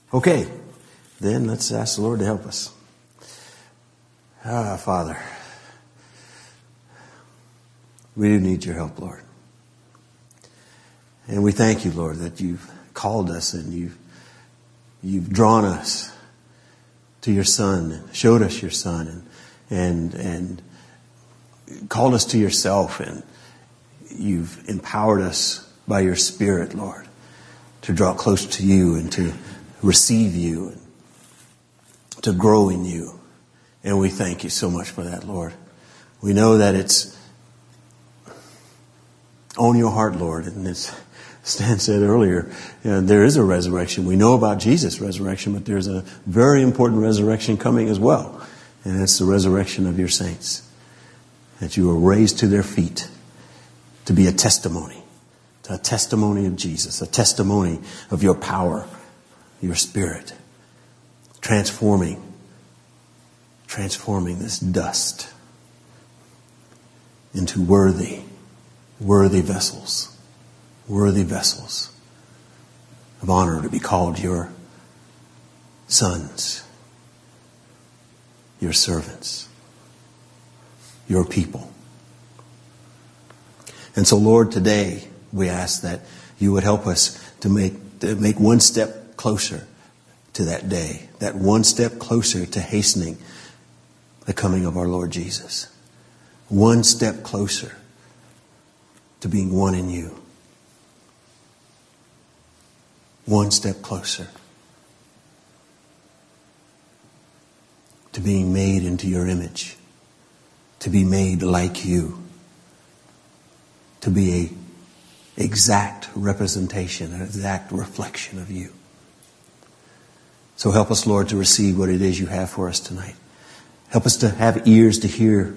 Okay, then let's ask the Lord to help us. Father, we do need your help, Lord. And we thank you, Lord, that you've called us and you've drawn us to your Son and showed us your Son and called us to yourself, and you've empowered us by your Spirit, Lord, to draw close to you and to receive you and to grow in you. And we thank you so much for that, Lord. We know that it's on your heart, Lord. And as Stan said earlier, there is a resurrection. We know about Jesus' resurrection, but there's a very important resurrection coming as well. And it's the resurrection of your saints. That you were raised to their feet to be a testimony of Jesus, a testimony of your power, your Spirit, transforming this dust into worthy vessels of honor to be called your sons, your servants, your people. And so, Lord, today we ask that you would help us to make one step closer to that day, that one step closer to hastening the coming of our Lord Jesus. One step closer to being one in you. One step closer to being made into your image, to be made like you, to be an exact representation, an exact reflection of you. So help us, Lord, to receive what it is you have for us tonight. Help us to have ears to hear.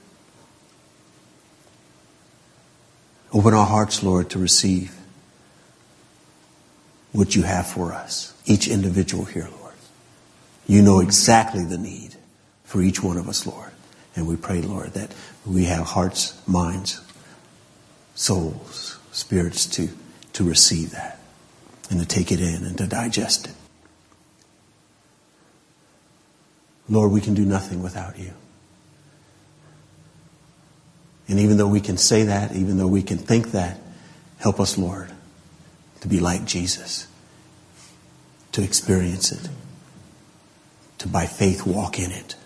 Open our hearts, Lord, to receive what you have for us. Each individual here, Lord. You know exactly the need for each one of us, Lord. And we pray, Lord, that we have hearts, minds, souls, spirits to receive that and to take it in and to digest it. Lord, we can do nothing without you. And even though we can say that, even though we can think that, help us, Lord, to be like Jesus, to experience it, to by faith walk in it,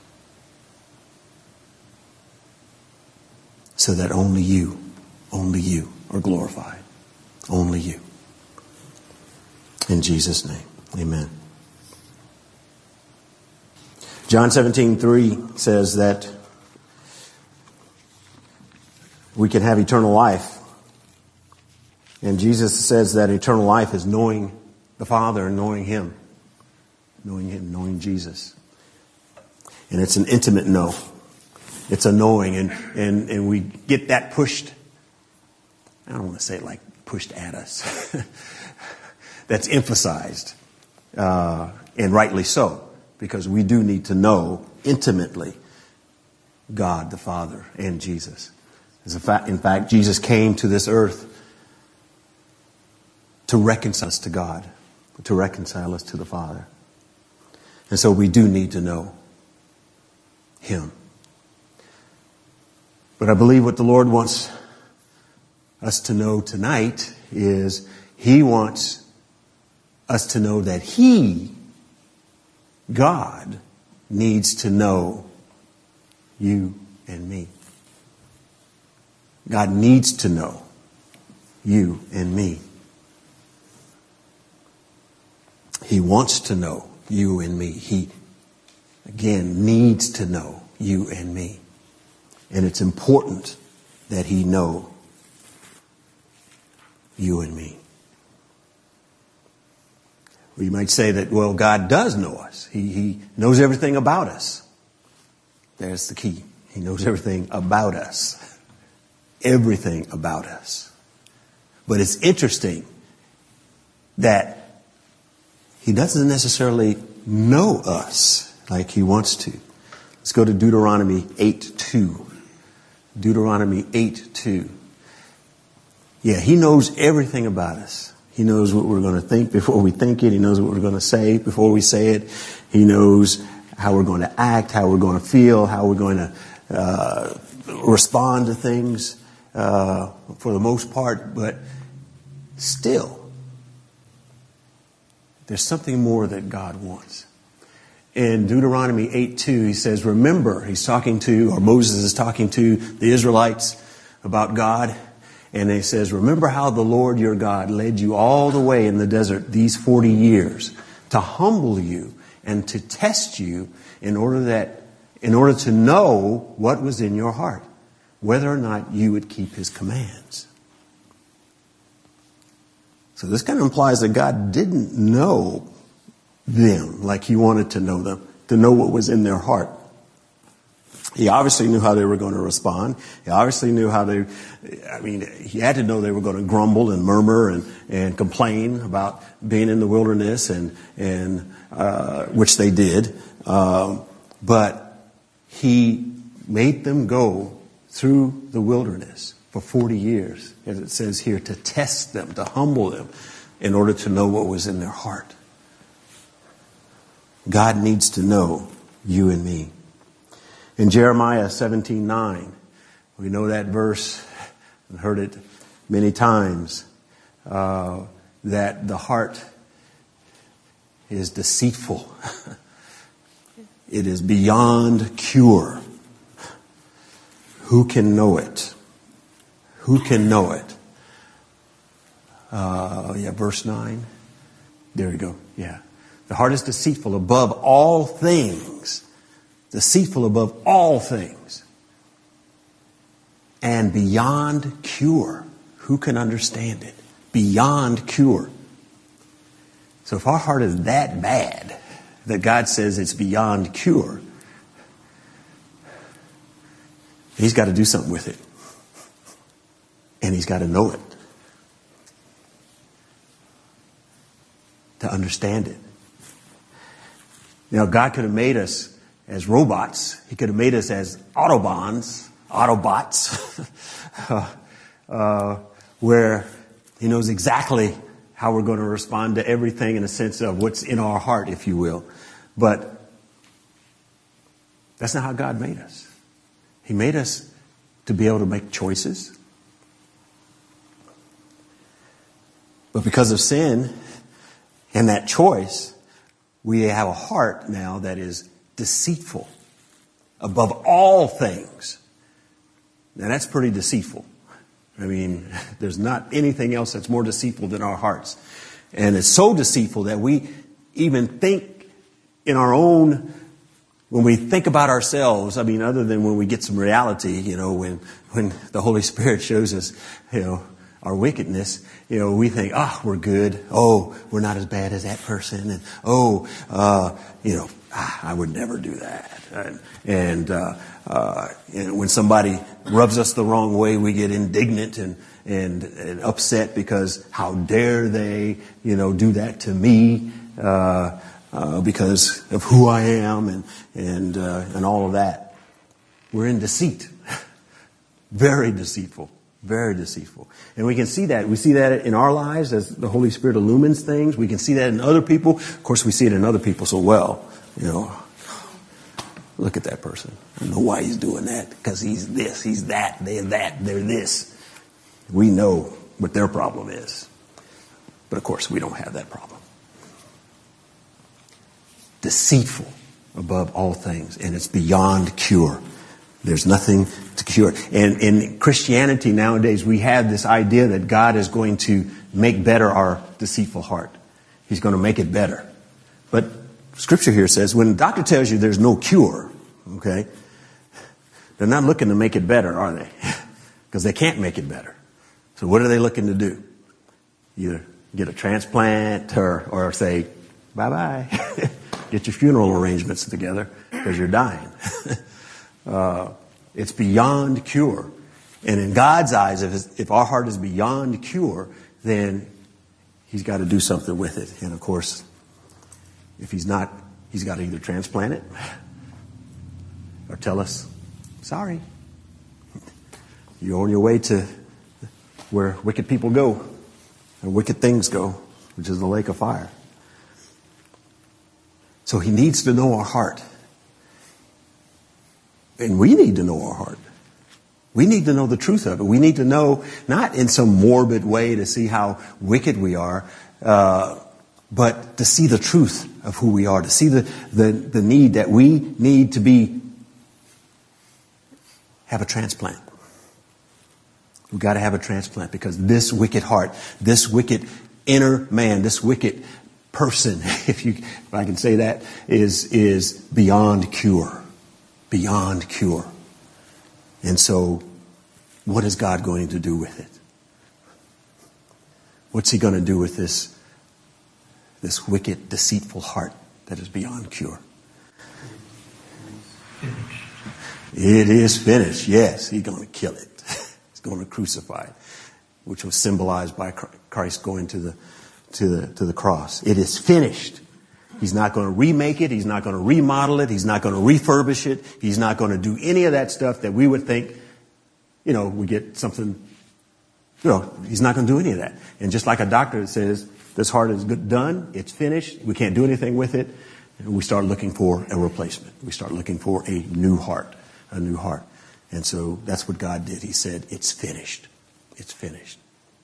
so that only you are glorified. Only you. In Jesus' name, amen. John 17:3 says that we can have eternal life. And Jesus says that eternal life is knowing the Father and knowing Him. Knowing Jesus. And it's an intimate know. It's a knowing, and we get that pushed. I don't want to say it like pushed at us. That's emphasized, and rightly so, because we do need to know intimately God the Father and Jesus. In fact, Jesus came to this earth to reconcile us to God, to reconcile us to the Father. And so we do need to know Him. But I believe what the Lord wants us to know tonight is He wants us to know that He, God, needs to know you and me. God needs to know you and me. He wants to know you and me. He, again, needs to know you and me. And it's important that He know you and me. We might say that, well, God does know us. He knows everything about us. There's the key. He knows everything about us. Everything about us. But it's interesting that He doesn't necessarily know us like He wants to. Let's go to Deuteronomy 8:2. Deuteronomy 8:2. Yeah, He knows everything about us. He knows what we're going to think before we think it. He knows what we're going to say before we say it. He knows how we're going to act, how we're going to feel, how we're going to respond to things for the most part. But still, there's something more that God wants. In Deuteronomy 8:2, he says, remember, Moses is talking to the Israelites about God. And he says, remember how the Lord your God led you all the way in the desert these 40 years to humble you and to test you in order to know what was in your heart, whether or not you would keep his commands. So this kind of implies that God didn't know them like he wanted to know them, to know what was in their heart. He obviously knew how they were going to respond. He obviously knew he had to know they were going to grumble and murmur and complain about being in the wilderness, and which they did. But he made them go through the wilderness for 40 years, as it says here, to test them, to humble them, in order to know what was in their heart. God needs to know you and me. In Jeremiah 17:9, we know that verse, and heard it many times, that the heart is deceitful. It is beyond cure. Who can know it? Who can know it? Verse 9. There we go. Yeah. The heart is deceitful above all things. Deceitful above all things. And beyond cure. Who can understand it? Beyond cure. So if our heart is that bad that God says it's beyond cure, he's got to do something with it. And he's got to know it. To understand it. Now, God could have made us as robots. He could have made us as Autobots, where he knows exactly how we're going to respond to everything in a sense of what's in our heart, if you will. But that's not how God made us. He made us to be able to make choices. But because of sin and that choice, we have a heart now that is deceitful above all things. Now that's pretty deceitful. I mean, there's not anything else that's more deceitful than our hearts. And it's so deceitful that we even think in our own, when we think about ourselves, I mean, other than when we get some reality, when the Holy Spirit shows us, our wickedness, we think, we're good. Oh, we're not as bad as that person. And, I would never do that. And when somebody rubs us the wrong way, we get indignant and upset because how dare they, do that to me, because of who I am and all of that. We're in deceit. Very deceitful. Very deceitful. And we can see that. We see that in our lives as the Holy Spirit illumines things. We can see that in other people. Of course, we see it in other people so well. Look at that person. I know why he's doing that. Because he's this, he's that, they're this. We know what their problem is. But of course, we don't have that problem. Deceitful above all things. And it's beyond cure. There's nothing to cure. And in Christianity nowadays, we have this idea that God is going to make better our deceitful heart. He's going to make it better. But Scripture here says, when the doctor tells you there's no cure, okay, they're not looking to make it better, are they? Because they can't make it better. So what are they looking to do? Either get a transplant or say, bye-bye. Get your funeral arrangements together because you're dying. It's beyond cure. And in God's eyes, if our heart is beyond cure, then he's got to do something with it. And of course, if he's not, he's got to either transplant it or tell us, sorry, you're on your way to where wicked people go. where wicked things go, which is the lake of fire. So he needs to know our heart. And we need to know our heart. We need to know the truth of it. We need to know, not in some morbid way to see how wicked we are, but to see the truth of who we are, to see the need that we need to have a transplant. We've got to have a transplant because this wicked heart, this wicked inner man, this wicked person, if I can say that, is beyond cure. Beyond cure. And so, what is God going to do with it? What's he going to do with this wicked, deceitful heart that is beyond cure? It is finished. Yes, he's going to kill it. He's going to crucify it, which was symbolized by Christ going to the cross. It is finished. He's not going to remake it. He's not going to remodel it. He's not going to refurbish it. He's not going to do any of that stuff that we would think, we get something, he's not going to do any of that. And just like a doctor that says, this heart is done, it's finished, we can't do anything with it, and we start looking for a replacement. We start looking for a new heart. And so that's what God did. He said, it's finished. It's finished.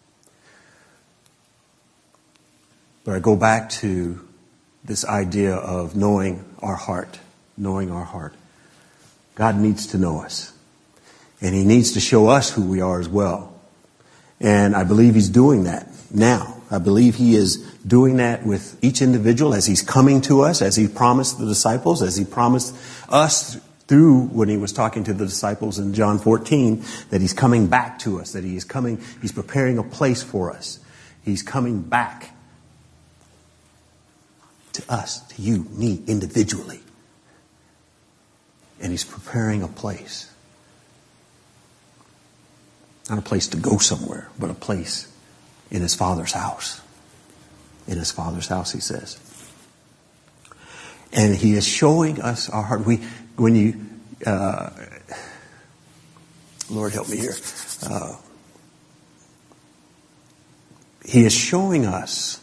But I go back to this idea of knowing our heart. Knowing our heart. God needs to know us. And he needs to show us who we are as well. And I believe he's doing that now. I believe he is doing that with each individual as he's coming to us, as he promised the disciples, as he promised us through when he was talking to the disciples in John 14, that he's coming back to us, that he's preparing a place for us. He's coming back to us, to you, me, individually. And he's preparing a place. Not a place to go somewhere, but a place in his Father's house. In his Father's house, he says. And he is showing us our heart. Lord help me here. He is showing us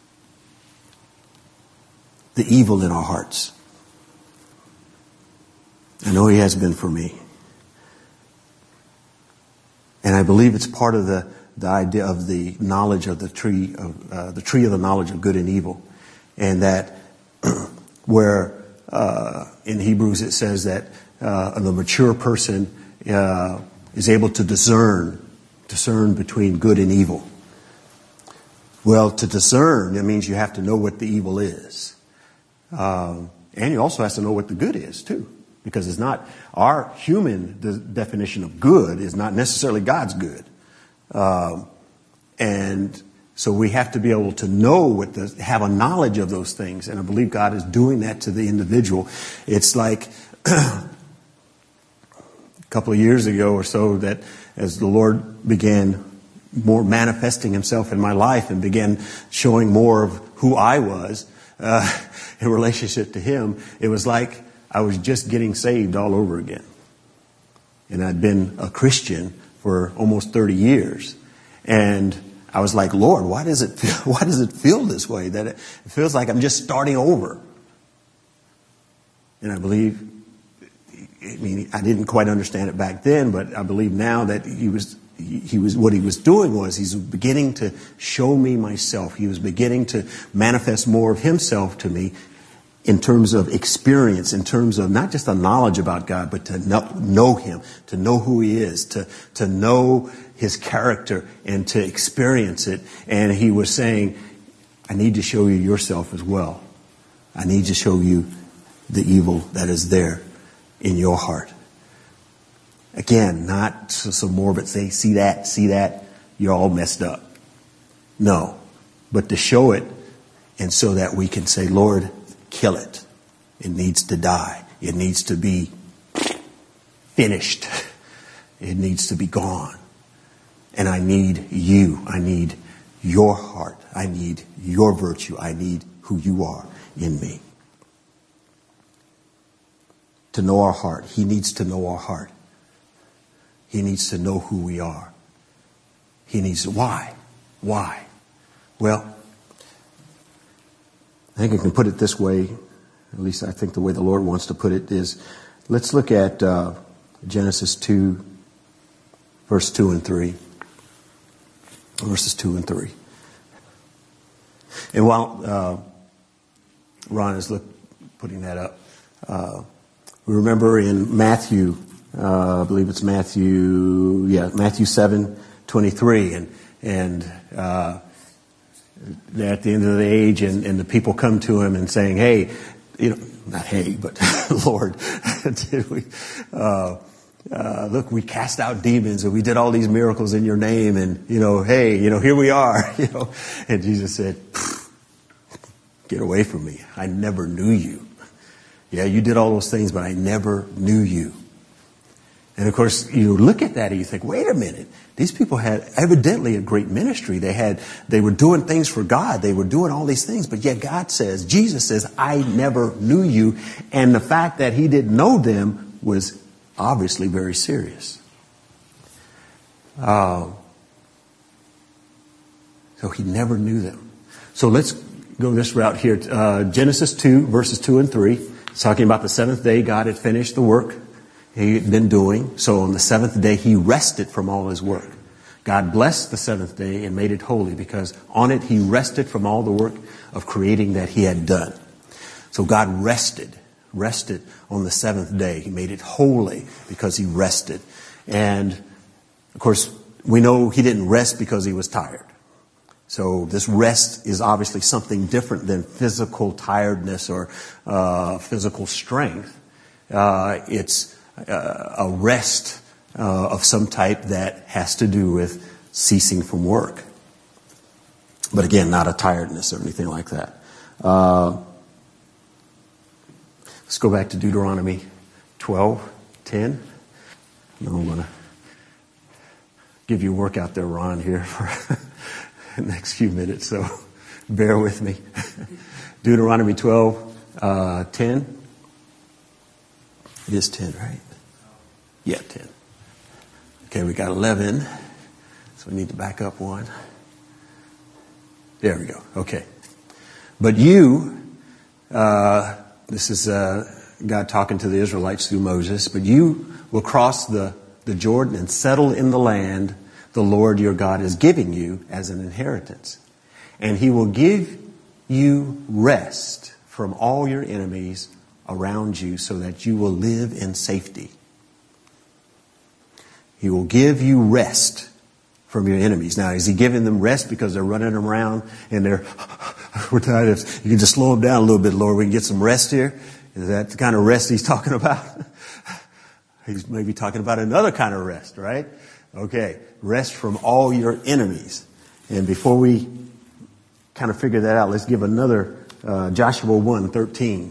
the evil in our hearts. I know he has been for me. And I believe it's part of the idea of the knowledge of the tree of the knowledge of good and evil. And that where in Hebrews it says that the mature person is able to discern between good and evil. Well, to discern, it means you have to know what the evil is. And you also have to know what the good is, too. Because it's not our human definition of good is not necessarily God's good. And so we have to be able to know have a knowledge of those things. And I believe God is doing that to the individual. It's like a couple of years ago or so that as the Lord began more manifesting himself in my life and began showing more of who I was in relationship to him, it was like I was just getting saved all over again. And I'd been a Christian for almost 30 years. And I was like, Lord, why does it feel this way? That it feels like I'm just starting over. And I believe, I didn't quite understand it back then, but I believe now that what he was doing was he's beginning to show me myself. He was beginning to manifest more of himself to me in terms of experience, in terms of not just a knowledge about God, but to know him, to know who he is, to know his character and to experience it. And he was saying, I need to show you yourself as well. I need to show you the evil that is there in your heart. Again, not some morbid say, see that, you're all messed up. No, but to show it and so that we can say, Lord, kill it. It needs to die. It needs to be finished. It needs to be gone. And I need you. I need your heart. I need your virtue. I need who you are in me. To know our heart. He needs to know our heart. He needs to know who we are. He needs to. Why? Why? Well, I think I can put it this way, at least I think the way the Lord wants to put it is, let's look at Genesis 2, verse 2 and 3. Verses 2 and 3. And while Ron is putting that up, we remember in Matthew, I believe it's Matthew 7:23, and at the end of the age, and the people come to him and saying, "Hey, not hey, but Lord, did we? Look, we cast out demons and we did all these miracles in your name, and hey, here we are." And Jesus said, "Get away from me! I never knew you. Yeah, you did all those things, but I never knew you." And of course, you look at that and you think, wait a minute. These people had evidently a great ministry. They were doing things for God. They were doing all these things. But yet Jesus says, "I never knew you." And the fact that he didn't know them was obviously very serious. So he never knew them. So let's go this route here. Genesis 2, verses 2 and 3. It's talking about the seventh day God had finished the work he had been doing. So on the seventh day, he rested from all his work. God blessed the seventh day and made it holy because on it he rested from all the work of creating that he had done. So God rested on the seventh day. He made it holy because he rested. And of course, we know he didn't rest because he was tired. So this rest is obviously something different than physical tiredness or physical strength. It's a rest of some type that has to do with ceasing from work. But again, not a tiredness or anything like that. Let's go back to Deuteronomy 12:10. I'm going to give you a workout there, Ron, here for the next few minutes, so bear with me. Deuteronomy 12:10. It is 10, right? Yeah, 10. Okay, we got 11, so we need to back up one. There we go. Okay. But you, this is God talking to the Israelites through Moses, but you will cross the Jordan and settle in the land the Lord your God is giving you as an inheritance. And he will give you rest from all your enemies around you so that you will live in safety. He will give you rest from your enemies. Now, is he giving them rest because they're running around and we're tired? You can just slow them down a little bit, Lord. We can get some rest here. Is that the kind of rest he's talking about? He's maybe talking about another kind of rest, right? Okay. Rest from all your enemies. And before we kind of figure that out, let's give another, Joshua 1:13.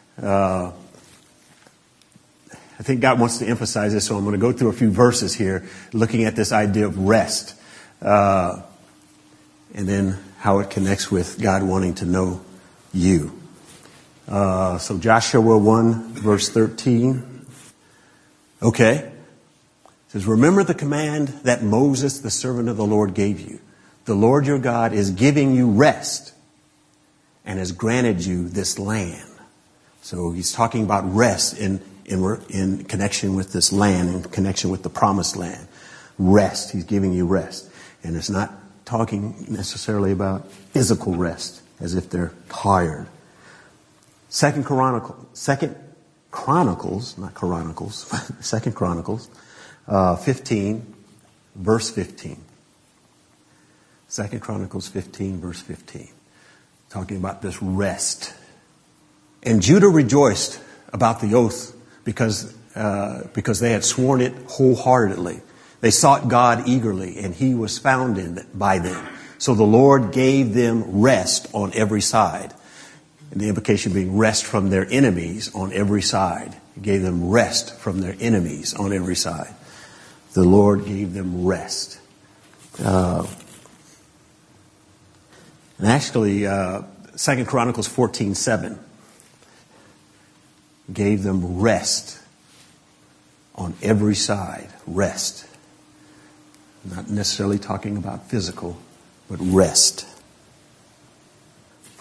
I think God wants to emphasize this, so I'm going to go through a few verses here, looking at this idea of rest, and then how it connects with God wanting to know you. So Joshua 1, verse 13. Okay. It says, "Remember the command that Moses, the servant of the Lord, gave you. The Lord your God is giving you rest and has granted you this land." So he's talking about rest in connection with this land, in connection with the promised land. Rest. He's giving you rest. And it's not talking necessarily about physical rest, as if they're tired. Second Chronicles, not Chronicles, Second Chronicles, 15, verse 15. Second Chronicles 15, verse 15. Talking about this rest. "And Judah rejoiced about the oath because they had sworn it wholeheartedly. They sought God eagerly, and he was found by them. So the Lord gave them rest on every side." And the implication being rest from their enemies on every side. He gave them rest from their enemies on every side. The Lord gave them rest. And actually, 2 Chronicles 14:7 gave them rest on every side. Rest. Not necessarily talking about physical, but rest.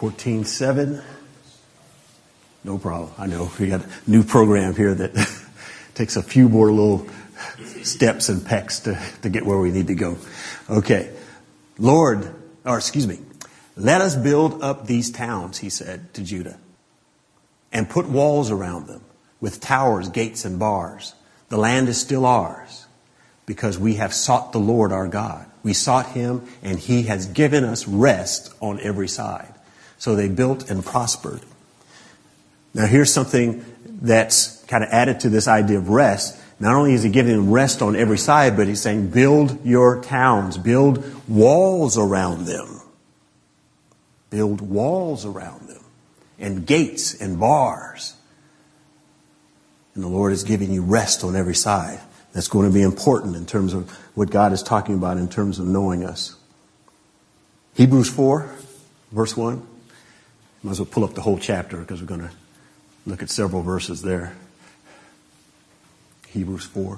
14:7. No problem. I know we got a new program here that takes a few more little steps and pecks to get where we need to go. Okay. Let us build up these towns, he said to Judah, and put walls around them with towers, gates, and bars. The land is still ours because we have sought the Lord our God. We sought him and he has given us rest on every side. So they built and prospered. Now here's something that's kind of added to this idea of rest. Not only is he giving them rest on every side, but he's saying build your towns, build walls around them. Build walls around them and gates and bars. And the Lord is giving you rest on every side. That's going to be important in terms of what God is talking about in terms of knowing us. Hebrews 4, verse 1. Might as well pull up the whole chapter because we're going to look at several verses there. Hebrews 4.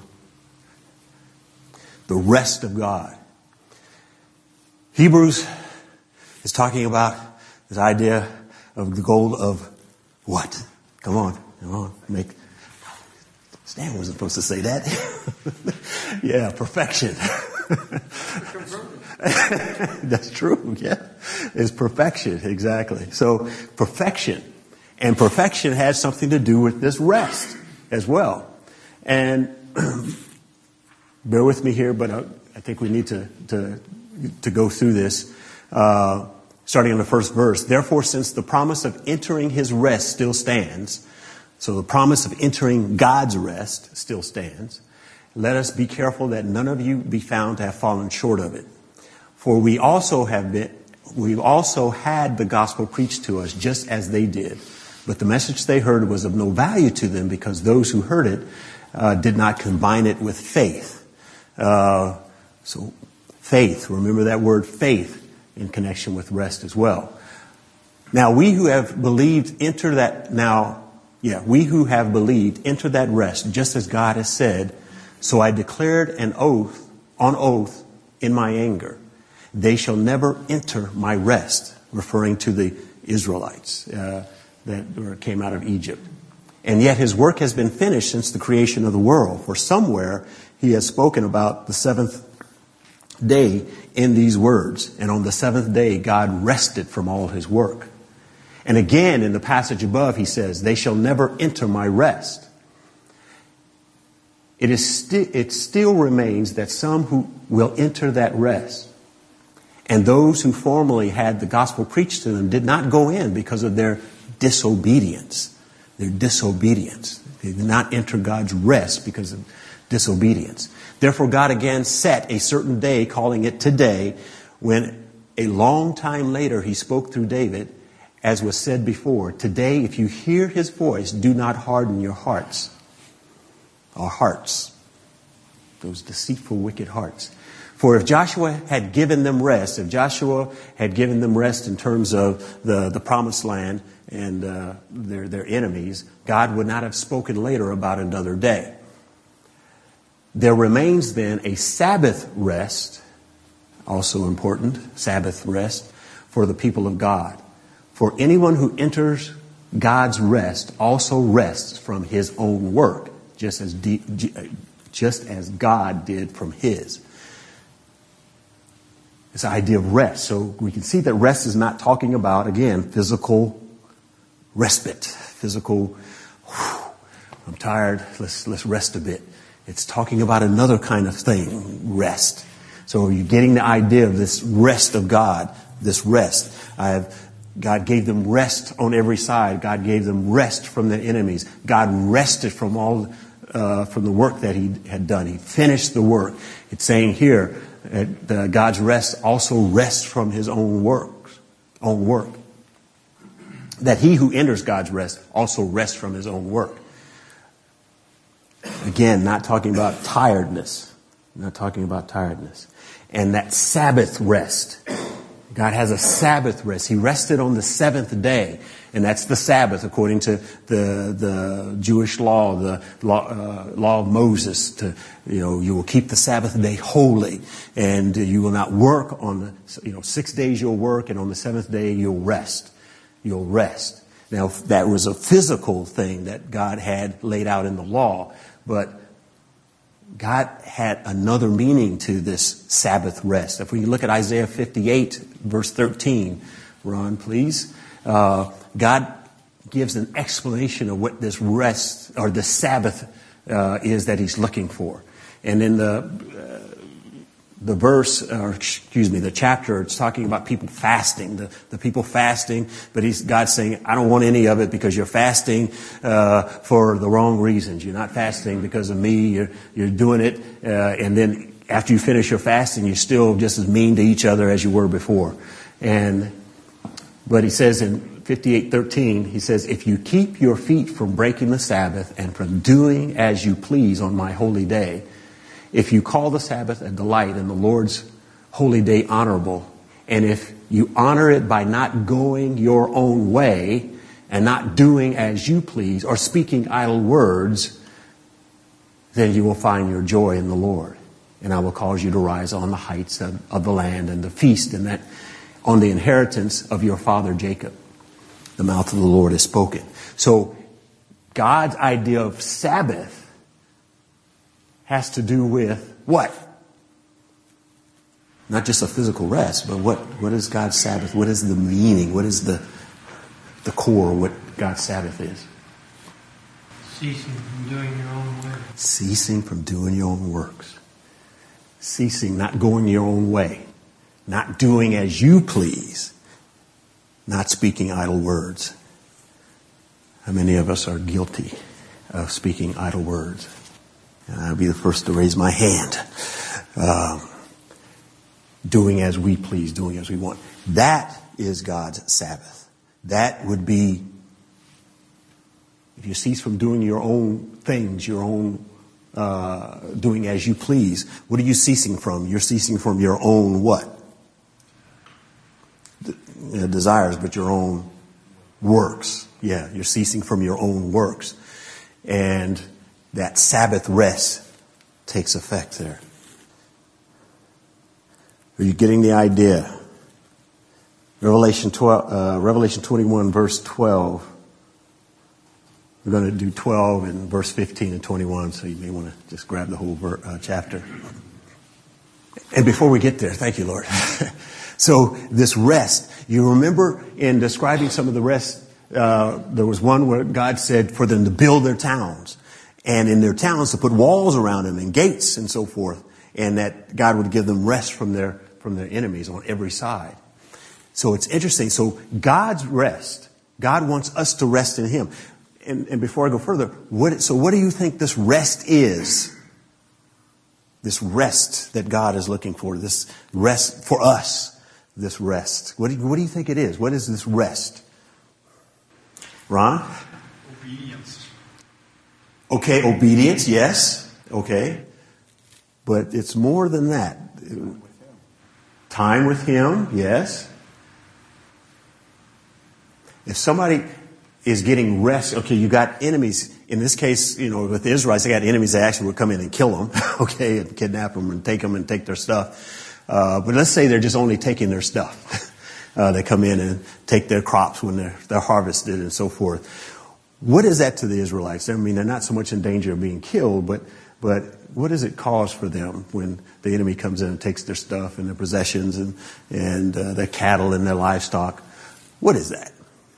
The rest of God. Hebrews is talking about this idea of the goal of what? Come on. Stan wasn't supposed to say that. Yeah, perfection. That's true, yeah. It's perfection, exactly. So, perfection. And perfection has something to do with this rest as well. And bear with me here, but I think we need to go through this. Starting in the first verse. Therefore, since the promise of entering his rest still stands, so the promise of entering God's rest still stands, let us be careful that none of you be found to have fallen short of it. For we also had the gospel preached to us just as they did. But the message they heard was of no value to them because those who heard it did not combine it with faith. So faith, remember that word faith in connection with rest as well. Now we who have believed enter that rest just as God has said. So I declared on oath in my anger, they shall never enter my rest, referring to the Israelites that came out of Egypt. And yet his work has been finished since the creation of the world. For somewhere he has spoken about the seventh day in these words. And on the seventh day, God rested from all his work. And again, in the passage above, he says, they shall never enter my rest. It still remains that some who will enter that rest. And those who formerly had the gospel preached to them did not go in because of their disobedience. They did not enter God's rest because of disobedience. Therefore, God again set a certain day, calling it today, when a long time later he spoke through David, as was said before, today, if you hear his voice, do not harden your hearts. Our hearts. Those deceitful, wicked hearts. For if Joshua had given them rest, in terms of the promised land and their enemies, God would not have spoken later about another day. There remains then a Sabbath rest, also important, Sabbath rest, for the people of God. For anyone who enters God's rest also rests from his own work, just as God did from his. This idea of rest. So we can see that rest is not talking about, again, physical respite. Physical, I'm tired, let's rest a bit. It's talking about another kind of thing, rest. So you're getting the idea of this rest of God, this rest. God gave them rest on every side. God gave them rest from their enemies. God rested from the work that he had done. He finished the work. It's saying here, God's rest also rests from his own work. That he who enters God's rest also rests from his own work. Again, not talking about tiredness. And that Sabbath rest. God has a Sabbath rest. He rested on the seventh day. And that's the Sabbath according to the Jewish law, the law of Moses. You will keep the Sabbath day holy. And you will not work on 6 days you'll work, and on the seventh day you'll rest. You'll rest. Now, that was a physical thing that God had laid out in the law, but God had another meaning to this Sabbath rest. If we look at Isaiah 58, verse 13, Ron, please. God gives an explanation of what this rest or the Sabbath is that he's looking for. And in the verse, or excuse me, the chapter, it's talking about people fasting, the people fasting, but God's saying, I don't want any of it because you're fasting for the wrong reasons. You're not fasting because of me. You're doing it, and then after you finish your fasting, you're still just as mean to each other as you were before. But he says in 58:13, he says, if you keep your feet from breaking the Sabbath and from doing as you please on my holy day, if you call the Sabbath a delight and the Lord's holy day honorable, and if you honor it by not going your own way and not doing as you please or speaking idle words, then you will find your joy in the Lord. And I will cause you to rise on the heights of the land and to feast in that on the inheritance of your father Jacob. The mouth of the Lord has spoken. So God's idea of Sabbath has to do with what? Not just a physical rest, but what is God's Sabbath? What is the meaning? What is the core of what God's Sabbath is? Ceasing from doing your own work. Ceasing from doing your own works. Ceasing, not going your own way. Not doing as you please. Not speaking idle words. How many of us are guilty of speaking idle words? And I'll be the first to raise my hand. Doing as we please, doing as we want. That is God's Sabbath. That would be, if you cease from doing your own things, your own doing as you please, what are you ceasing from? You're ceasing from your own what? Desires, but your own works. Yeah, you're ceasing from your own works. And that Sabbath rest takes effect there. Are you getting the idea? Revelation 21, verse 12. We're going to do 12 and verse 15 and 21, so you may want to just grab the whole chapter. And before we get there, thank you, Lord. So this rest, you remember in describing some of the rest, there was one where God said for them to build their towns. And in their towns to put walls around them and gates and so forth. And that God would give them rest from their enemies on every side. So it's interesting. So God's rest, God wants us to rest in Him. And before I go further, what do you think this rest is? This rest that God is looking for, this rest for us. This rest. What do you think it is? What is this rest? Ron? Obedience. Okay, obedience, yes. Okay. But it's more than that. Time with Him, yes. If somebody is getting rest, okay, you got enemies. In this case, with the Israelites, they got enemies that actually would come in and kill them, okay, and kidnap them and take their stuff. But let's say they're just only taking their stuff. They come in and take their crops when they're harvested and so forth. What is that to the Israelites? I mean, they're not so much in danger of being killed, but what does it cause for them when the enemy comes in and takes their stuff and their possessions and their cattle and their livestock? What is that?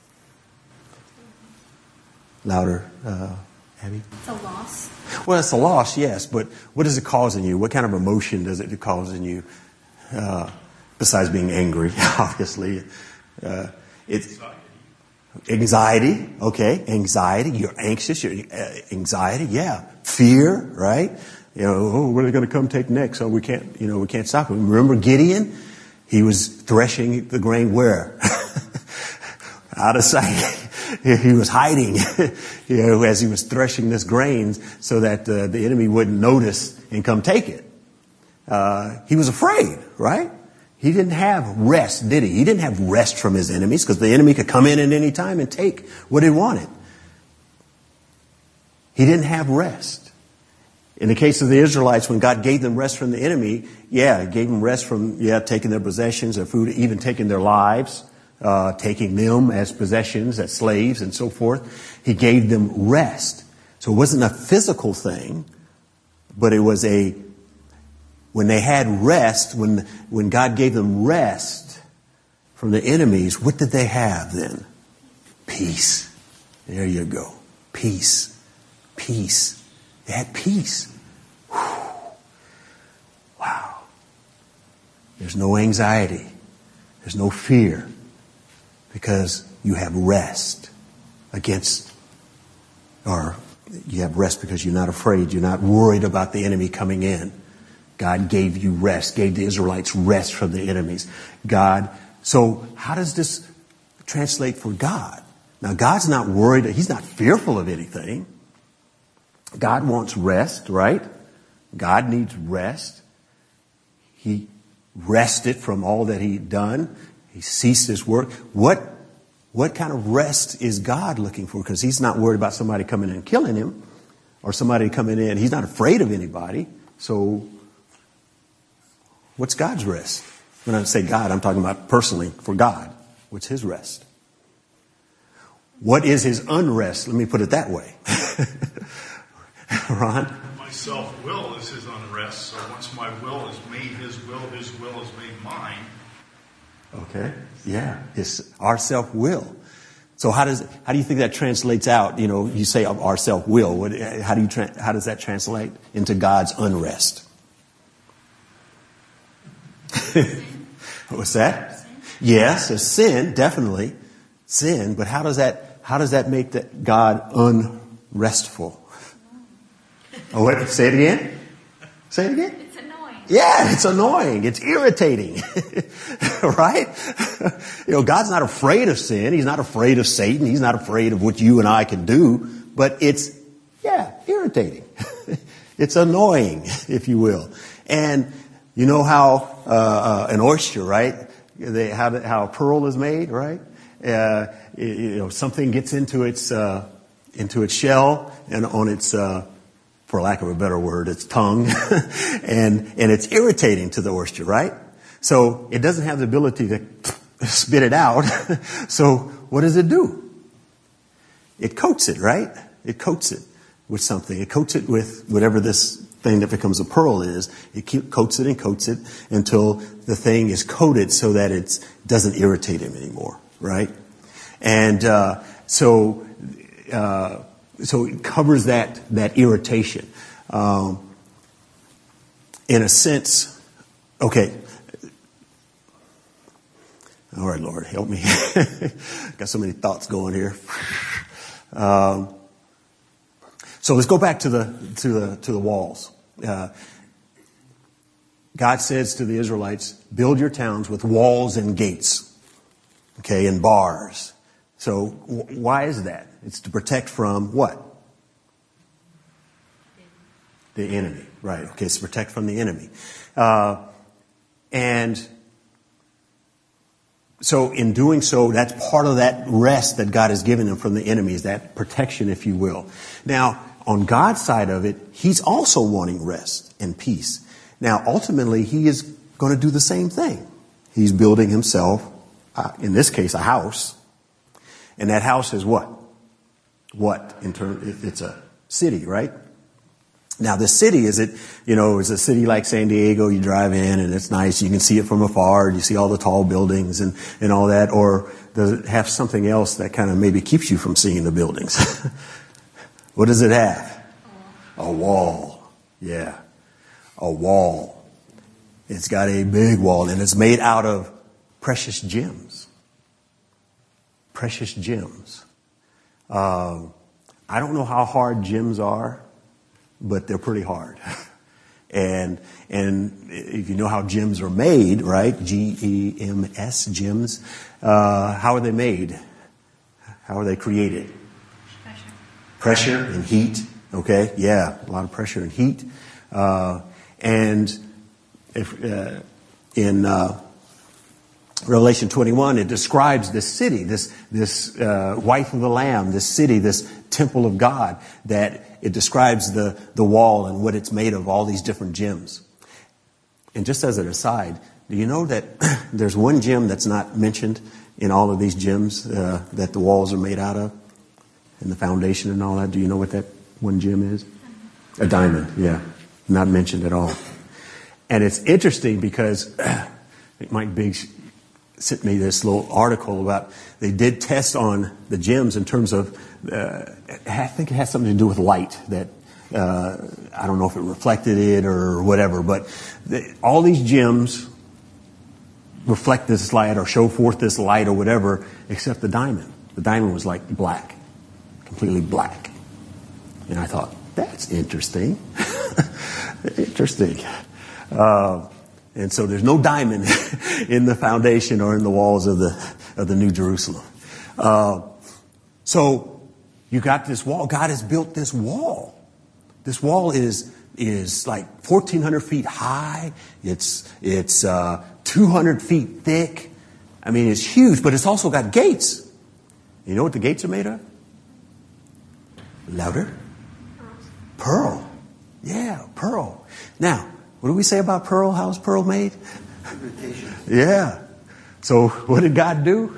Louder, Abby? It's a loss. Well, it's a loss, yes, but what does it cause in you? What kind of emotion does it cause in you? Besides being angry, obviously. It's anxiety, okay. Anxiety, you're anxious, anxiety, yeah. Fear, right? What are they going to come take next? Oh, we can't stop them. Remember Gideon? He was threshing the grain where? Out of sight. He was hiding, as he was threshing this grain so that the enemy wouldn't notice and come take it. He was afraid, right? He didn't have rest, did he? He didn't have rest from his enemies because the enemy could come in at any time and take what he wanted. He didn't have rest. In the case of the Israelites, when God gave them rest from the enemy, He gave them rest from, taking their possessions, their food, even taking their lives. taking them as possessions, as slaves and so forth. He gave them rest. So it wasn't a physical thing, but it was when they had rest, when God gave them rest from the enemies, what did they have then? Peace. There you go. Peace. Peace. They had peace. Whew. Wow. There's no anxiety. There's no fear. Because you have rest or you have rest because you're not afraid. You're not worried about the enemy coming in. God gave you rest, gave the Israelites rest from the enemies. So how does this translate for God? Now, God's not worried. He's not fearful of anything. God wants rest, right? God needs rest. He rested from all that he'd done. He ceased his work. What kind of rest is God looking for? Because he's not worried about somebody coming in and killing him or somebody coming in. He's not afraid of anybody. So what's God's rest? When I say God, I'm talking about personally for God. What's his rest? What is his unrest? Let me put it that way. Ron? My self-will is his unrest. So once my will is made his will is made mine. Okay. Yeah. It's our self-will. So how do you think that translates out? You know, you say our self-will. How does that translate into God's unrest? What's that? Sin. Yes, a sin, definitely sin. But how does that make God unrestful? Oh, wait, say it again. Say it again. It's annoying. Yeah, it's annoying. It's irritating. Right? You know, God's not afraid of sin. He's not afraid of Satan. He's not afraid of what you and I can do. But it's, irritating. It's annoying, if you will. And you know how an oyster, right? How a pearl is made, right? Something gets into its shell and on its for lack of a better word, its tongue, and it's irritating to the oyster, right? So it doesn't have the ability to spit it out. So what does it do? It coats it, right? It coats it with something. It coats it with whatever this thing that becomes a pearl is. It coats it until the thing is coated so that it doesn't irritate him anymore, right? And so it covers that irritation. In a sense, okay. All right, Lord, help me. Got so many thoughts going here. So let's go back to the walls. God says to the Israelites, build your towns with walls and gates, okay, and bars. So why is that? It's to protect from what? The enemy, right? Okay, it's to protect from the enemy. And so in doing so, that's part of that rest that God has given them from the enemies, that protection, if you will. Now, on God's side of it, he's also wanting rest and peace. Now, ultimately, he is going to do the same thing. He's building himself, in this case, a house. And that house is what? It's a city, right? Now, the city, is a city like San Diego, you drive in and it's nice, you can see it from afar, and you see all the tall buildings and all that, or does it have something else that kind of maybe keeps you from seeing the buildings? What does it have? A wall. Yeah. A wall. It's got a big wall, and it's made out of precious gems. Precious gems. I don't know how hard gems are, but they're pretty hard. And if you know how gems are made, right? Gems, gems. How are they made? How are they created? Pressure and heat. Okay, yeah, a lot of pressure and heat. And in Revelation 21, it describes this city, this wife of the Lamb, this city, this temple of God, that it describes the wall and what it's made of, all these different gems. And just as an aside, do you know that there's one gem that's not mentioned in all of these gems that the walls are made out of, and the foundation and all that? Do you know what that one gem is? A diamond, yeah. Not mentioned at all. And it's interesting because Mike Biggs sent me this little article about they did tests on the gems in terms of, I think it has something to do with light, that I don't know if it reflected it or whatever, but all these gems reflect this light or show forth this light or whatever, except the diamond. The diamond was like black, completely black. And I thought, that's interesting. Interesting. And so there's no diamond in the foundation or in the walls of the New Jerusalem. So you got this wall. God has built this wall. This wall is like 1,400 feet high. It's 200 feet thick. I mean, it's huge, but it's also got gates. You know what the gates are made of? Louder? Pearl. Yeah, pearl. Now, what do we say about pearl? How's pearl made? Yeah. So what did God do?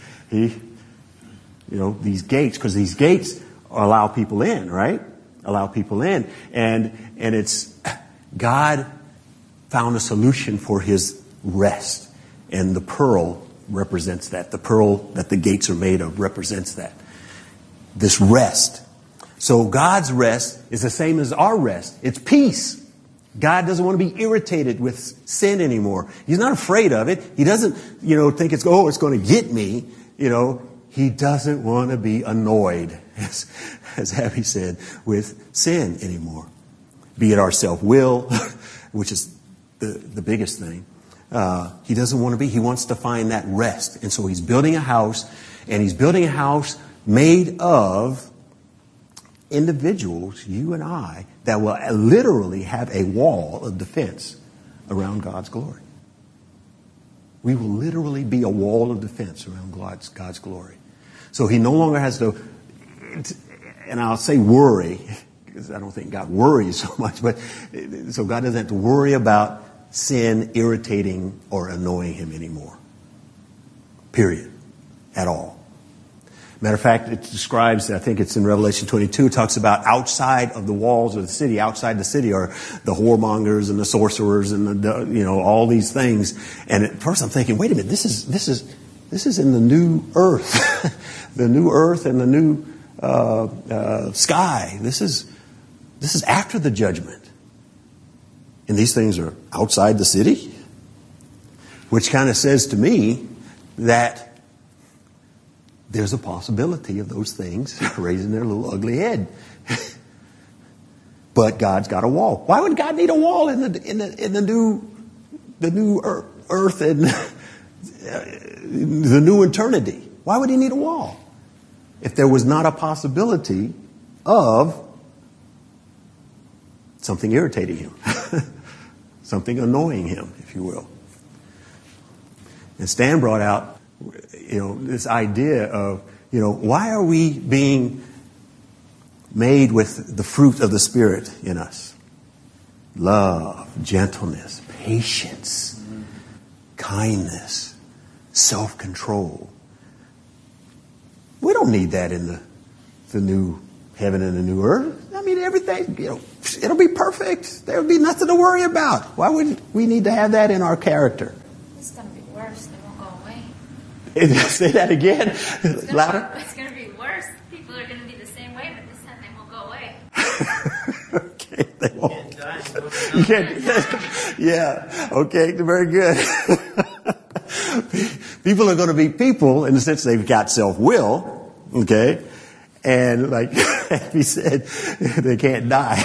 These gates, because these gates allow people in, right? Allow people in. And it's, God found a solution for his rest. And the pearl represents that. The pearl that the gates are made of represents that. This rest. So God's rest is the same as our rest. It's peace. God doesn't want to be irritated with sin anymore. He's not afraid of it. He doesn't, think it's going to get me. He doesn't want to be annoyed, as Abby said, with sin anymore. Be it our self-will, which is the biggest thing. He doesn't want to be. He wants to find that rest. And so he's building a house, and he's building a house made of individuals, you and I, that will literally have a wall of defense around God's glory. We will literally be a wall of defense around God's glory. So he no longer has to, and I'll say worry, because I don't think God worries so much, but so God doesn't have to worry about sin irritating or annoying him anymore. Period. At all. Matter of fact, it describes, I think it's in Revelation 22, it talks about outside of the walls of the city. Outside the city are the whoremongers and the sorcerers and all these things. And at first I'm thinking, wait a minute, this is in the new earth, the new earth and the new sky. This is after the judgment, and these things are outside the city, which kind of says to me that there's a possibility of those things raising their little ugly head. But God's got a wall. Why would God need a wall in the new earth and the new eternity? Why would he need a wall? If there was not a possibility of something irritating him, something annoying him, if you will. And Stan brought out this idea of, why are we being made with the fruit of the Spirit in us? Love, gentleness, patience, kindness, self-control. We don't need that in the new heaven and the new earth. I mean, everything, it'll be perfect. There'll be nothing to worry about. Why would we need to have that in our character? It's going to be worse. They won't go away. Say that again. Louder. It's going to be worse. People are going to be the same way, but this time they won't go away. Okay, they won't. You can't. Yeah. Okay. Very good. People are going to be people in the sense they've got self-will. Okay. And like he said, they can't die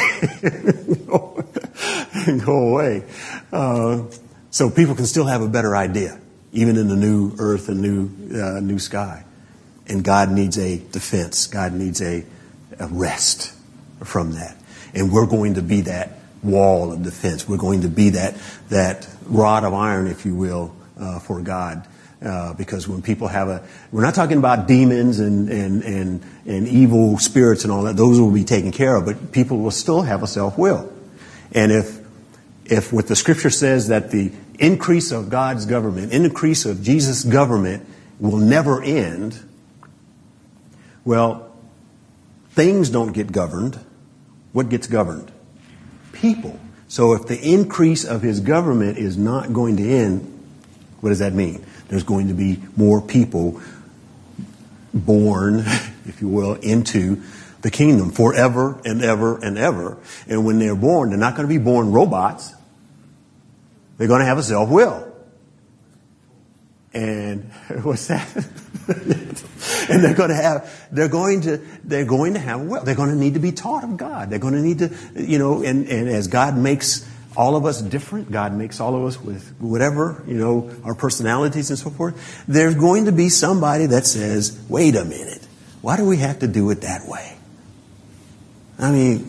and go away. So people can still have a better idea, even in the new earth and new sky. And God needs a defense. God needs a rest from that. And we're going to be that wall of defense. We're going to be that rod of iron, if you will, for God. Because when people we're not talking about demons and evil spirits and all that. Those will be taken care of, but people will still have a self-will. And if what the scripture says that the increase of God's government, increase of Jesus' government will never end. Well, things don't get governed. What gets governed? People. So if the increase of his government is not going to end, what does that mean? There's going to be more people born, if you will, into the kingdom forever and ever and ever. And when they're born, they're not going to be born robots. They're going to have a self-will. And what's that? And they're going to have a will. They're going to need to be taught of God. They're going to need to, and as God makes all of us different, God makes all of us with whatever, our personalities and so forth. There's going to be somebody that says, wait a minute, why do we have to do it that way? I mean,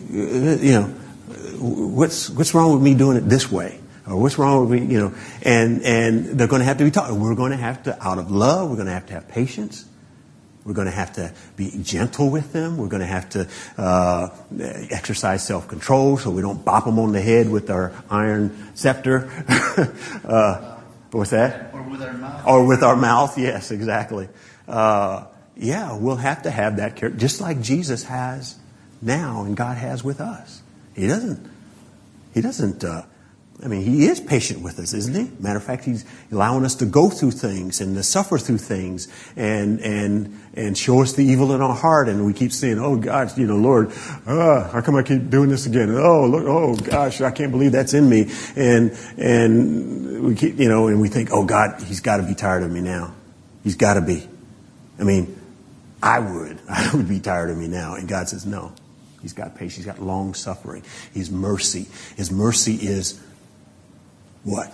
what's wrong with me doing it this way? Or what's wrong with me, and they're going to have to be taught. We're going to have to, out of love, we're going to have patience. We're going to have to be gentle with them. We're going to have to exercise self-control so we don't bop them on the head with our iron scepter. What's that? Or with our mouth. Or with our mouth, yes, exactly. We'll have to have that character, just like Jesus has now and God has with us. He doesn't, he is patient with us, isn't he? Matter of fact, he's allowing us to go through things and to suffer through things and show us the evil in our heart. And we keep saying, oh gosh, Lord, how come I keep doing this again? Oh, look, oh gosh, I can't believe that's in me. And we keep, and we think, oh God, he's got to be tired of me now. He's got to be. I would be tired of me now. And God says, no, he's got patience. He's got long suffering. His mercy. His mercy is what?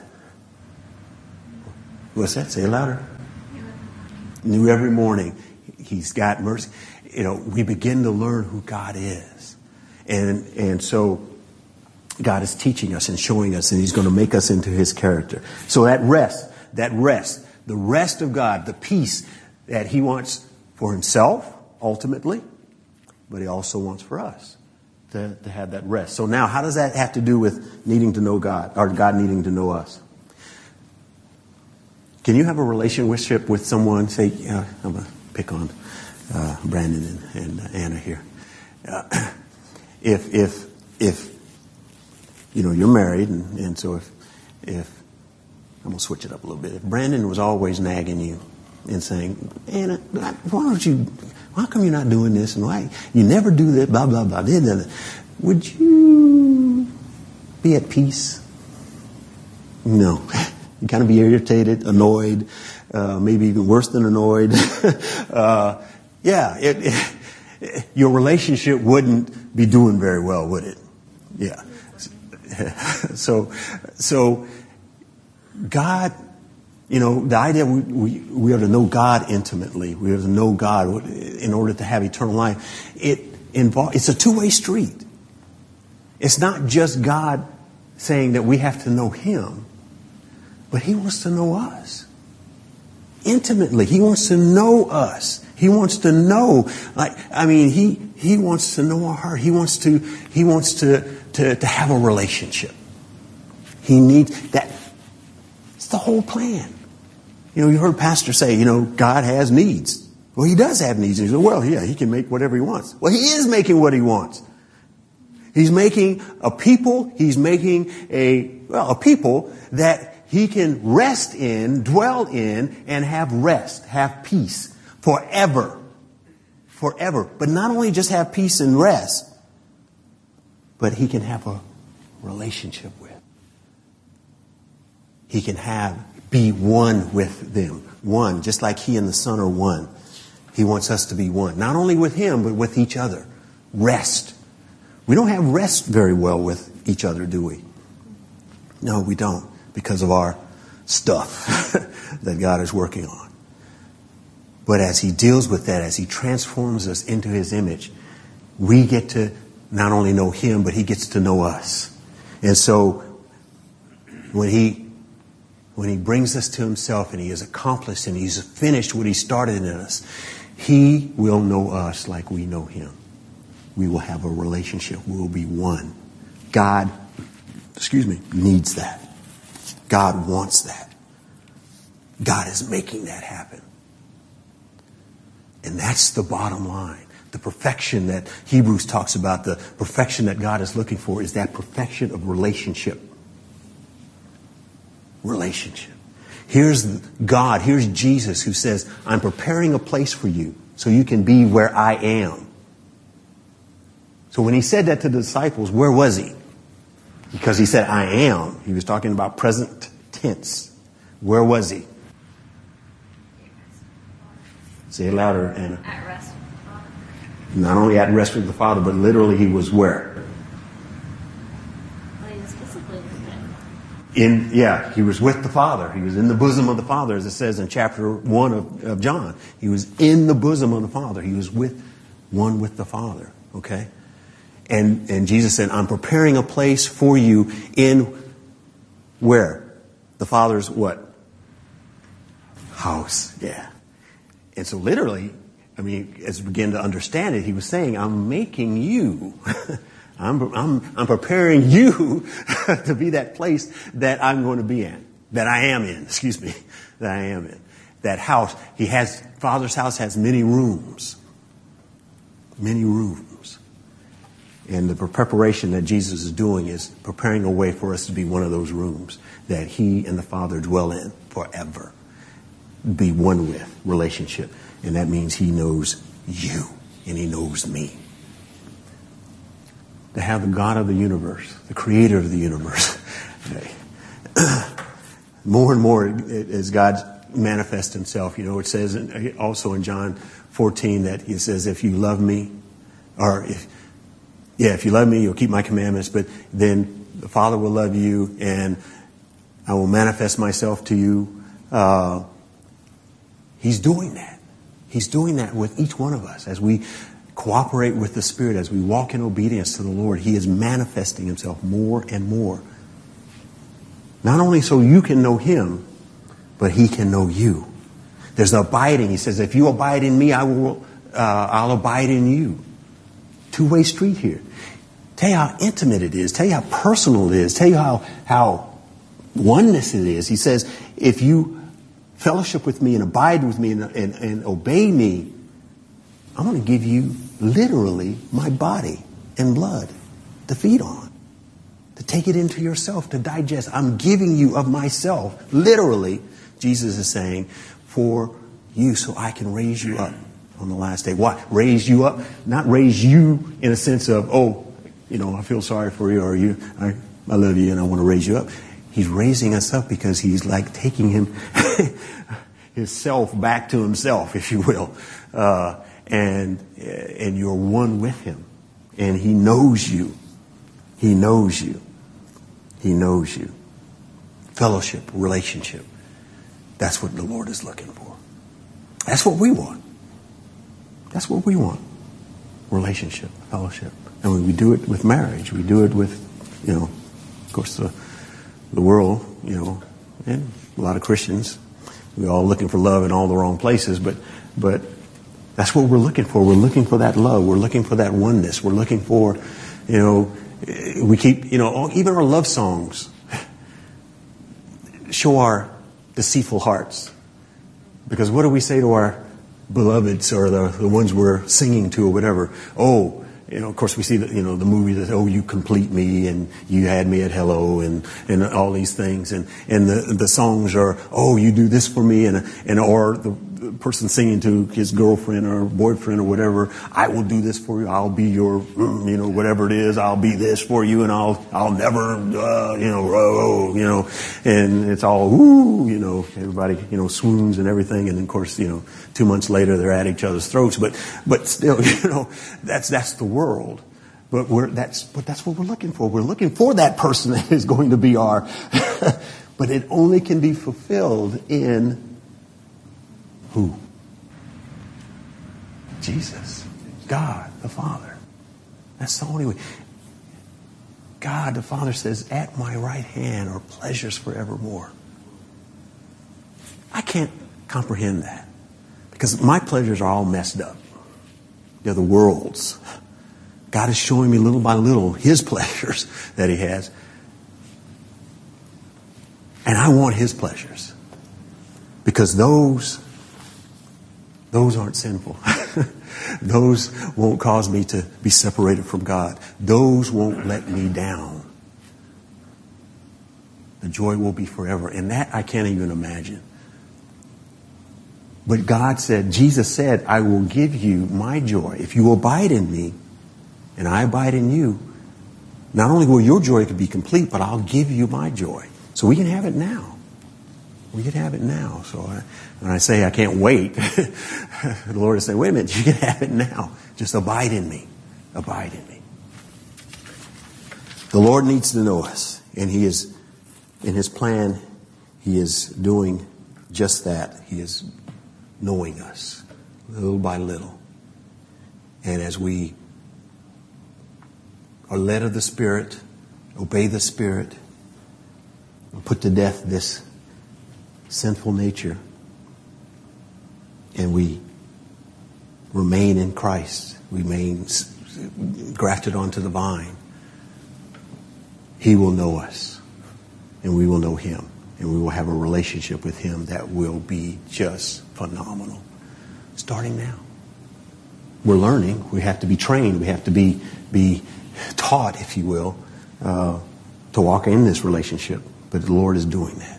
What's that? Say it louder. New every morning. He's got mercy. We begin to learn who God is. And so God is teaching us and showing us, and he's going to make us into his character. So the rest of God, the peace that he wants for himself, ultimately, but he also wants for us to have that rest. So now, how does that have to do with needing to know God, or God needing to know us? Can you have a relationship with someone, say, I'm going to pick on Brandon and Anna here. If you're married, and so if I'm going to switch it up a little bit. If Brandon was always nagging you and saying, Anna, why come you're not doing this? And why you never do that, blah, blah, blah. Would you be at peace? No. You kind of be irritated, annoyed, maybe even worse than annoyed. Your relationship wouldn't be doing very well, would it? Yeah. So God, the idea we are to know God intimately. We are to know God in order to have eternal life. It's a two-way street. It's not just God saying that we have to know him, but he wants to know us intimately. He wants to know us. He wants to know, he wants to know our heart. He wants to have a relationship. He needs that. It's the whole plan. You heard Pastor say, God has needs. Well, he does have needs. And he said, well, yeah, he can make whatever he wants. Well, he is making what he wants. He's making a people. He's making a people that he can rest in, dwell in, and have rest, have peace forever. Forever. But not only just have peace and rest, but he can have a relationship with. He can be one with them. One, just like he and the Son are one. He wants us to be one. Not only with him, but with each other. Rest. We don't have rest very well with each other, do we? No, we don't. Because of our stuff that God is working on. But as he deals with that, as he transforms us into his image, we get to not only know him, but he gets to know us. And so when he brings us to himself and he has accomplished and he's finished what he started in us, he will know us like we know him. We will have a relationship. We will be one. God, needs that. God wants that. God is making that happen. And that's the bottom line. The perfection that Hebrews talks about, the perfection that God is looking for, is that perfection of relationship. Relationship. Here's God, here's Jesus who says, I'm preparing a place for you so you can be where I am. So when he said that to the disciples, where was he? Because he said, I am. He was talking about present tense. Where was he? Say it louder, Anna. At rest with the Father. Not only at rest with the Father, but literally he was where? Well, he was physically with him. He was with the Father. He was in the bosom of the Father, as it says in chapter 1 of John. He was in the bosom of the Father. He was with the Father. Okay? And Jesus said, I'm preparing a place for you in where? The Father's what? House. Yeah. And so literally, I mean, as we begin to understand it, he was saying, I'm making you. I'm preparing you to be that place that I'm going to be in. That I am in. That I am in. That house. Father's house has many rooms. Many rooms. And the preparation that Jesus is doing is preparing a way for us to be one of those rooms that he and the Father dwell in forever. Be one with, relationship. And that means he knows you and he knows me. To have the God of the universe, the creator of the universe. More and more as God manifests himself, it says also in John 14 that he says, if you love me, if you love me, you'll keep my commandments, but then the Father will love you and I will manifest myself to you. He's doing that. He's doing that with each one of us. As we cooperate with the Spirit, as we walk in obedience to the Lord, he is manifesting himself more and more. Not only so you can know him, but he can know you. There's abiding. He says, if you abide in me, I'll abide in you. Two-way street here. Tell you how intimate it is. Tell you how personal it is. Tell you how oneness it is. He says, if you fellowship with me and abide with me and obey me, I'm going to give you literally my body and blood to feed on, to take it into yourself, to digest. I'm giving you of myself, literally, Jesus is saying, for you so I can raise you up on the last day. What? Raise you up? Not raise you in a sense of, I feel sorry for you, or I love you and I want to raise you up. He's raising us up because he's like taking himself back to himself, if you will. And you're one with him. And he knows you. He knows you. He knows you. Fellowship, relationship. That's what the Lord is looking for. That's what we want. That's what we want. Relationship, fellowship. And we do it with marriage. We do it with, of course, the world, and a lot of Christians. We're all looking for love in all the wrong places, but that's what we're looking for. We're looking for that love. We're looking for that oneness. We're looking for, we keep, even our love songs show our deceitful hearts. Because what do we say to our beloveds or the ones we're singing to or whatever? Of course we see the movie that, you complete me and you had me at hello and all these things. And the songs are, you do this for me or the person singing to his girlfriend or boyfriend or whatever, I will do this for you. I'll be your, whatever it is. I'll be this for you and I'll never, and it's all, everybody, swoons and everything. And of course, 2 months later they're at each other's throats, but still, that's the world. But that's what we're looking for. We're looking for that person that is going to be our, but it only can be fulfilled in who? Jesus. God the Father. That's the only way. God the Father says, at my right hand are pleasures forevermore. I can't comprehend that. Because my pleasures are all messed up. They're the world's. God is showing me little by little his pleasures that he has. And I want his pleasures. Because those Those aren't sinful. Those won't cause me to be separated from God. Those won't let me down. The joy will be forever. And that I can't even imagine. But God said, Jesus said, I will give you my joy. If you abide in me and I abide in you, not only will your joy be complete, but I'll give you my joy. So we can have it now. We can have it now. So when I say I can't wait, the Lord is saying, wait a minute, you can have it now. Just abide in me. Abide in me. The Lord needs to know us. And He is, in His plan, He is doing just that. He is knowing us little by little. And as we are led of the Spirit, obey the Spirit, and put to death this sinful nature, and we remain in Christ, remain grafted onto the vine, He will know us, and we will know Him, and we will have a relationship with Him that will be just phenomenal. Starting now. We're learning. We have to be trained. We have to be taught, if you will, to walk in this relationship. But the Lord is doing that.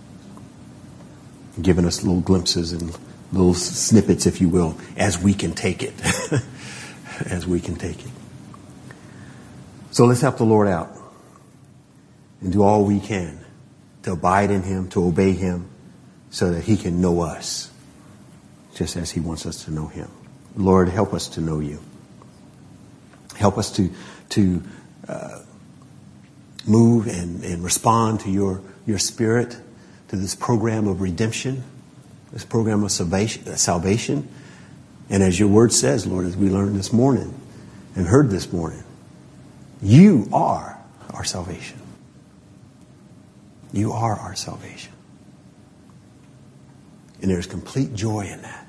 Giving us little glimpses and little snippets, if you will, as we can take it. As we can take it. So let's help the Lord out and do all we can to abide in Him, to obey Him, so that He can know us just as He wants us to know Him. Lord, help us to know You. Help us to move and respond to Your Spirit, to this program of redemption, this program of salvation. And as Your Word says, Lord, as we learned this morning and heard this morning, You are our salvation. You are our salvation. And there's complete joy in that.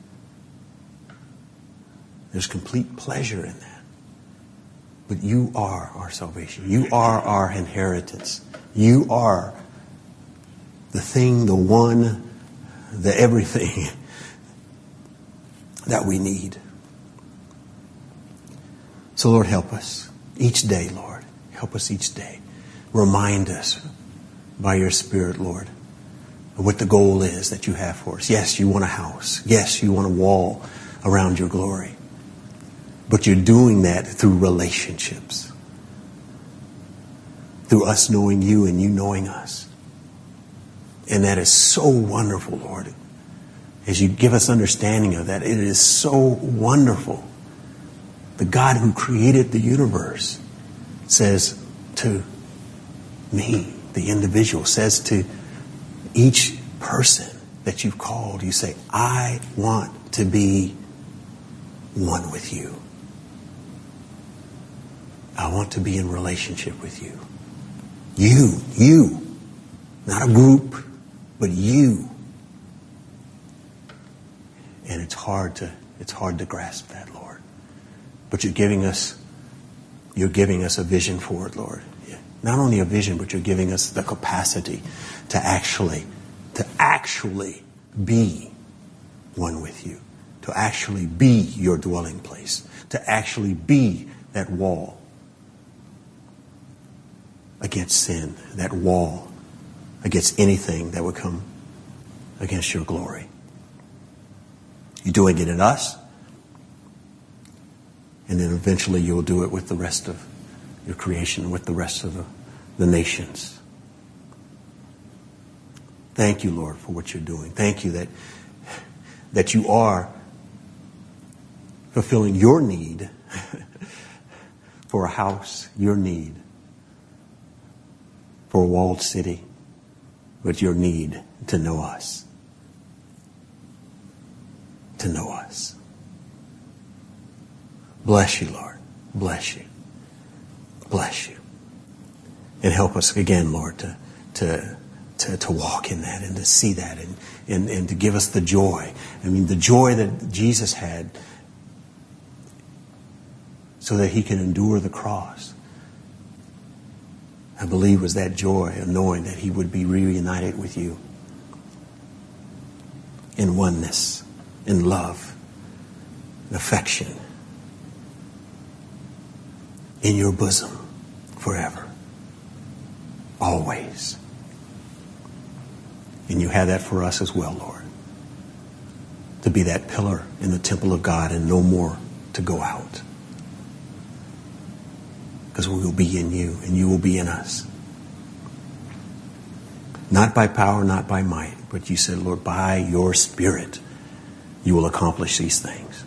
There's complete pleasure in that. But You are our salvation. You are our inheritance. You are the thing, the one, the everything that we need. So Lord, help us each day, Lord. Help us each day. Remind us by Your Spirit, Lord, of what the goal is that You have for us. Yes, You want a house. Yes, You want a wall around Your glory. But You're doing that through relationships. Through us knowing You and You knowing us. And that is so wonderful, Lord. As You give us understanding of that, it is so wonderful. The God who created the universe says to me, the individual, says to each person that You've called, You say, I want to be one with You. I want to be in relationship with You. You. Not a group, but You. And it's hard to grasp that, Lord. But You're giving us a vision for it, Lord. Not only a vision, but You're giving us the capacity to actually be one with You. To actually be Your dwelling place. To actually be that wall against sin. That wall against anything that would come against Your glory. You're doing it in us. And then eventually You'll do it with the rest of Your creation, with the rest of the nations. Thank You, Lord, for what You're doing. Thank You that You are fulfilling Your need for a house, Your need for a walled city, but Your need to know us. To know us. Bless You, Lord. Bless You. Bless You. And help us again, Lord, to walk in that and to see that and to give us the joy. I mean, the joy that Jesus had so that He can endure the cross. I believe was that joy of knowing that He would be reunited with You in oneness. and love and affection in your bosom forever, always. And you have that for us as well, Lord, to be that pillar in the temple of God and no more to go out. Because we will be in you and you will be in us. Not by power, not by might, but you said, Lord, by your Spirit, you will accomplish these things.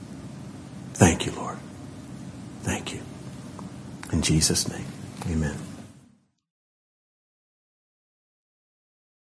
Thank you, Lord. Thank you. In Jesus' name, amen.